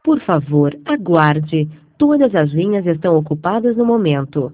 Por favor, aguarde. Todas as linhas estão ocupadas no momento.